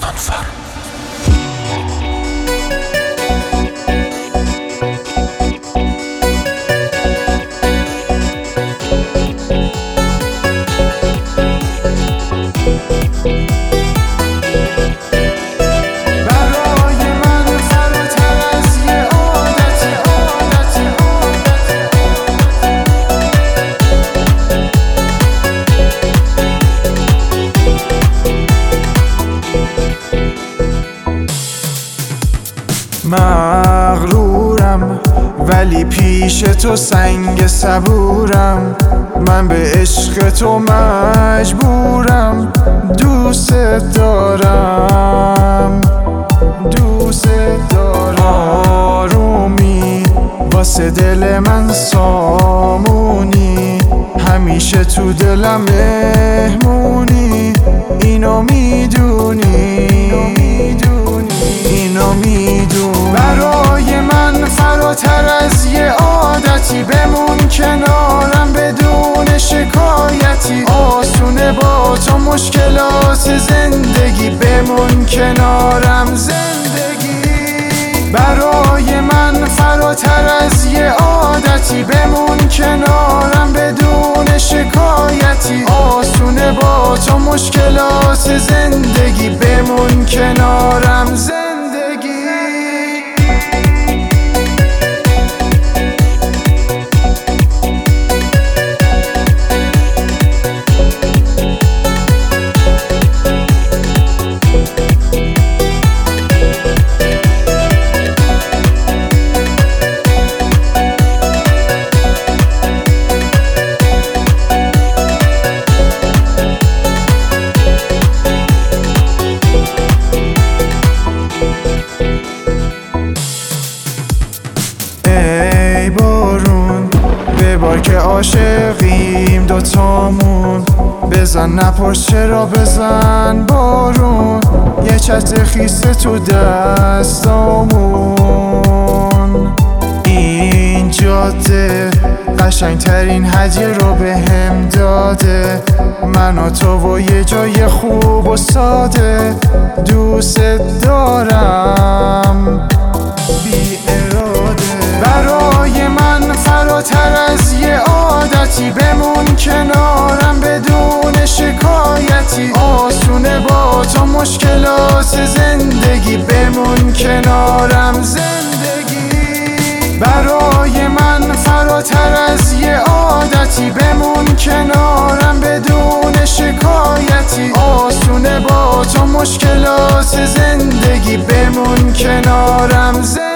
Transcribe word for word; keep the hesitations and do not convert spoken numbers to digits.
داستانفر. مغرورم ولی پیش تو سنگ صبورم، من به عشق تو مجبورم، دوست دارم دوست دارم. آرومی واسه دل من سامونی، همیشه تو دلم مهمونی، اینو میدونی اینو میدونی. برای من فراتر از یه عادتی، بمون کنارم بدون شکایتی. آسونه با تو مشکلات زندگی، بمون کنارم زندگی. برای من فراتر از یه عادتی، بمون کنارم بدون شکایتی. آسونه با تو مشکلات زندگی، بمون کنارم زندگی. ای بارون ببار که عاشقیم دوتامون، بزن نپرس چرا بزن بارون، یه چتر خیسه تو دستامون. این جاده قشنگ ترین هدیه رو به هم داده، من و تو و یه جای خوب و ساده. دوست دارم بی اراده. برای من فراتر از یه عادتی، بمون کنارم بدون شکایتی. آسونه با تو مشکلات زندگی، بمون کنارم زندگی. برای من فراتر از یه عادتی، بمون کنارم بدون شکایتی. آسونه با تو مشکلات زندگی، بمون کنارم زندگی.